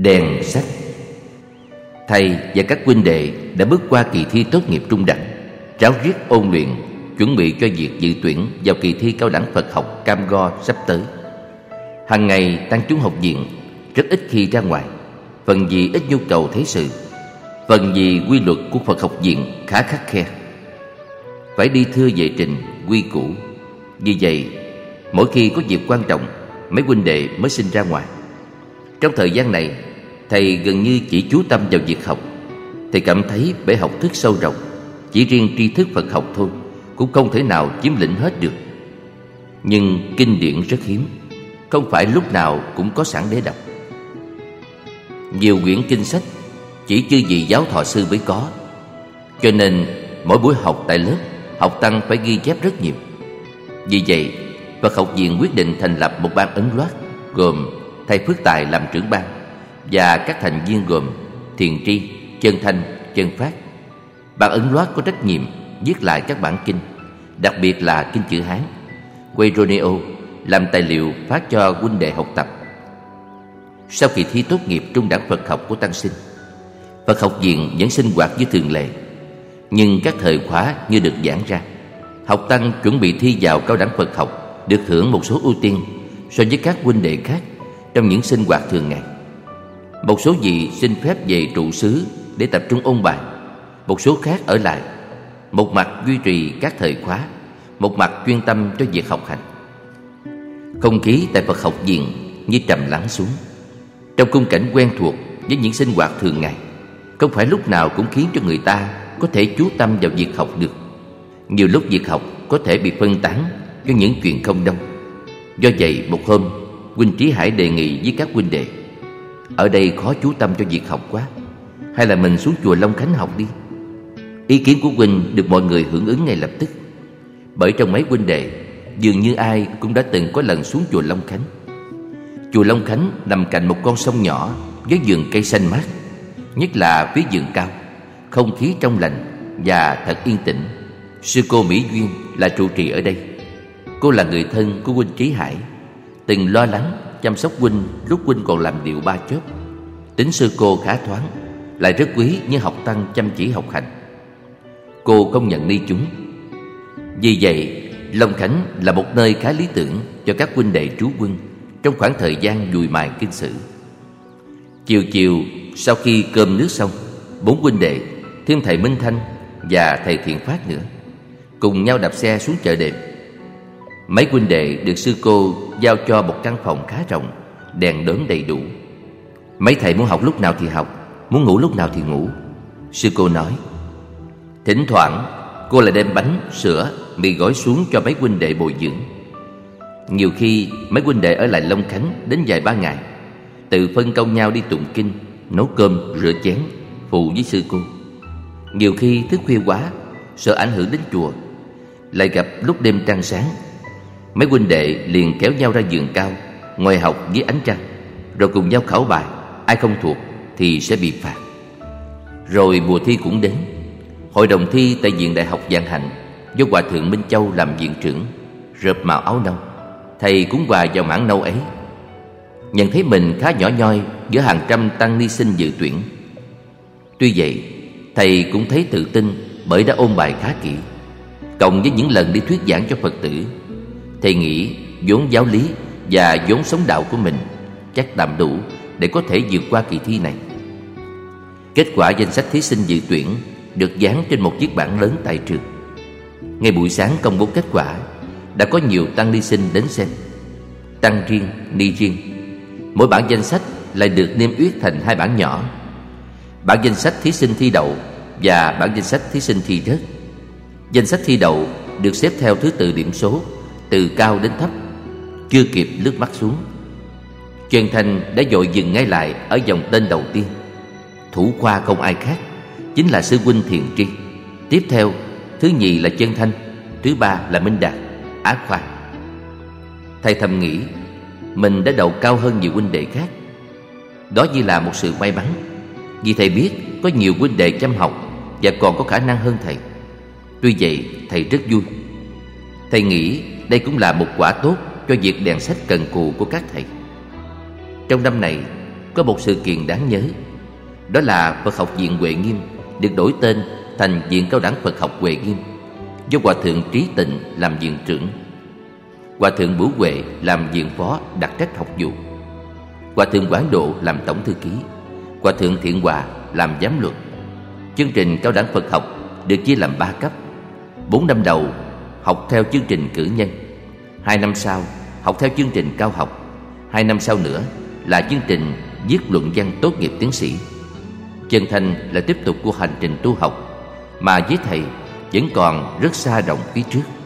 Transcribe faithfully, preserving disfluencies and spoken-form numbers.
Đèn sách. Thầy và các huynh đệ đã bước qua kỳ thi tốt nghiệp trung đẳng, ráo riết ôn luyện, chuẩn bị cho việc dự tuyển vào kỳ thi cao đẳng Phật học cam go sắp tới. Hàng ngày tăng chúng học viện, rất ít khi ra ngoài, phần vì ít nhu cầu thế sự, phần vì quy luật của Phật học viện khá khắt khe, phải đi thưa về trình, quy củ. Vì vậy, mỗi khi có việc quan trọng, mấy huynh đệ mới xin ra ngoài. Trong thời gian này, thầy gần như chỉ chú tâm vào việc học. Thầy cảm thấy bể học thức sâu rộng, chỉ riêng tri thức Phật học thôi cũng không thể nào chiếm lĩnh hết được. Nhưng kinh điển rất hiếm, không phải lúc nào cũng có sẵn để đọc. Nhiều quyển kinh sách chỉ chư vị giáo thọ sư mới có, cho nên mỗi buổi học tại lớp, học tăng phải ghi chép rất nhiều. Vì vậy, Phật học viện quyết định thành lập một ban ấn loát, gồm thầy Phước Tài làm trưởng ban và các thành viên gồm Thiền Tri, Chân Thanh, Chân Phát. Ban ấn loát có trách nhiệm viết lại các bản kinh, đặc biệt là kinh chữ Hán, Quaidronio, làm tài liệu phát cho huynh đệ học tập. Sau kỳ thi tốt nghiệp trung đẳng Phật học của tăng sinh, Phật học viện vẫn sinh hoạt như thường lệ, nhưng các thời khóa như được giãn ra. Học tăng chuẩn bị thi vào cao đẳng Phật học được hưởng một số ưu tiên so với các huynh đệ khác trong những sinh hoạt thường ngày. Một số vị xin phép về trụ xứ để tập trung ôn bài, một số khác ở lại, một mặt duy trì các thời khóa, một mặt chuyên tâm cho việc học hành. Không khí tại Phật học viện như trầm lắng xuống. Trong khung cảnh quen thuộc với những sinh hoạt thường ngày, không phải lúc nào cũng khiến cho người ta có thể chú tâm vào việc học được. Nhiều lúc việc học có thể bị phân tán cho những chuyện không đông. Do vậy, một hôm, huynh Trí Hải đề nghị với các huynh đệ: ở đây khó chú tâm cho việc học quá, hay là mình xuống chùa Long Khánh học đi. Ý kiến của huynh được mọi người hưởng ứng ngay lập tức, bởi trong mấy huynh đệ dường như ai cũng đã từng có lần xuống chùa Long Khánh. Chùa Long Khánh nằm cạnh một con sông nhỏ với vườn cây xanh mát, nhất là phía vườn cao, không khí trong lành và thật yên tĩnh. Sư cô Mỹ Duyên là trụ trì ở đây. Cô là người thân của huynh Trí Hải, từng lo lắng chăm sóc huynh lúc huynh còn làm điệu ba chớp. Tính sư cô khá thoáng, lại rất quý những học tăng chăm chỉ học hành. Cô không nhận ni chúng. Vì vậy, Long Khánh là một nơi khá lý tưởng cho các huynh đệ trú quân trong khoảng thời gian dùi mài kinh sử. Chiều chiều sau khi cơm nước xong, bốn huynh đệ thêm thầy Minh Thanh và thầy Thiện Phát nữa cùng nhau đạp xe xuống chợ đêm. Mấy huynh đệ được sư cô giao cho một căn phòng khá rộng, đèn đóm đầy đủ. Mấy thầy muốn học lúc nào thì học, muốn ngủ lúc nào thì ngủ. Sư cô nói. Thỉnh thoảng cô lại đem bánh, sữa, mì gói xuống cho mấy huynh đệ bồi dưỡng. Nhiều khi mấy huynh đệ ở lại Long Khánh đến vài ba ngày, tự phân công nhau đi tụng kinh, nấu cơm, rửa chén, phụ với sư cô. Nhiều khi thức khuya quá, sợ ảnh hưởng đến chùa, lại gặp lúc đêm trăng sáng, mấy huynh đệ liền kéo nhau ra vườn cao, ngồi học dưới ánh trăng, rồi cùng nhau khảo bài. Ai không thuộc thì sẽ bị phạt. Rồi mùa thi cũng đến. Hội đồng thi tại viện Đại học Vạn Hạnh do Hòa thượng Minh Châu làm viện trưởng, rợp màu áo nâu. Thầy cũng hòa vào mảng nâu ấy. Nhận thấy mình khá nhỏ nhoi giữa hàng trăm tăng ni sinh dự tuyển. Tuy vậy, thầy cũng thấy tự tin bởi đã ôn bài khá kỹ, cộng với những lần đi thuyết giảng cho Phật tử. Thầy nghĩ vốn giáo lý và vốn sống đạo của mình chắc tạm đủ để có thể vượt qua kỳ thi này. Kết quả danh sách thí sinh dự tuyển được dán trên một chiếc bảng lớn tại trường. Ngay buổi sáng công bố kết quả, đã có nhiều tăng ni sinh đến xem. Tăng riêng, ni riêng, mỗi bảng danh sách lại được niêm yết thành hai bảng nhỏ: bảng danh sách thí sinh thi đậu và bảng danh sách thí sinh thi rớt. Danh sách thi đậu được xếp theo thứ tự điểm số, từ cao đến thấp. Chưa kịp lướt mắt xuống, Chân Thanh đã vội dừng ngay lại ở dòng tên đầu tiên. Thủ khoa không ai khác, chính là sư huynh Thiền Tri. Tiếp theo, thứ nhì là Chân Thanh, thứ ba là Minh Đạt, Á khoa. Thầy thầm nghĩ mình đã đậu cao hơn nhiều huynh đệ khác. Đó như là một sự may mắn, vì thầy biết có nhiều huynh đệ chăm học và còn có khả năng hơn thầy. Tuy vậy, thầy rất vui. Thầy nghĩ đây cũng là một quả tốt cho việc đèn sách cần cù của các thầy. Trong năm này, có một sự kiện đáng nhớ. Đó là Phật học viện Huệ Nghiêm được đổi tên thành Viện Cao đẳng Phật học Huệ Nghiêm, do Hòa thượng Trí Tịnh làm viện trưởng, Hòa thượng Bửu Huệ làm viện phó đặc trách học vụ, Hòa thượng Quảng Độ làm tổng thư ký, Hòa thượng Thiện Hòa làm giám luật. Chương trình Cao đẳng Phật học được chia làm ba cấp. Bốn năm đầu học theo chương trình cử nhân, hai năm sau học theo chương trình cao học, hai năm sau nữa là chương trình viết luận văn tốt nghiệp tiến sĩ. Chân thành là tiếp tục của hành trình tu học mà với thầy vẫn còn rất xa rộng phía trước.